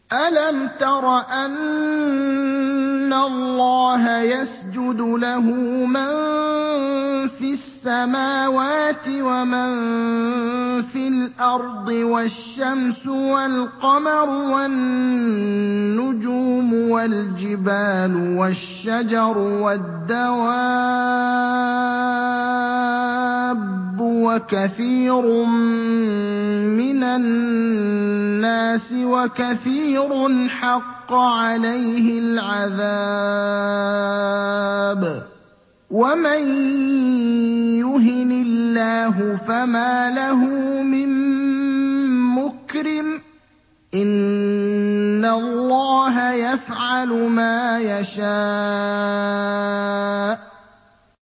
أَلَمْ تَرَ أَنَّ اللَّهَ يَسْجُدُ لَهُ مَن فِي السَّمَاوَاتِ وَمَن فِي الْأَرْضِ وَالشَّمْسُ وَالْقَمَرُ وَالنُّجُومُ وَالْجِبَالُ وَالشَّجَرُ وَالدَّوَابُّ وَكَثِيرٌ مِّنَ النَّاسِ وَكَثِيرٌ حَقَّ عَلَيْهِ الْعَذَابُ ۗ وَمَن يُهِنِ اللَّهُ فَمَا لَهُ مِن مُّكْرِمٍ ۚ إِنَّ اللَّهَ يَفْعَلُ مَا يَشَاءُ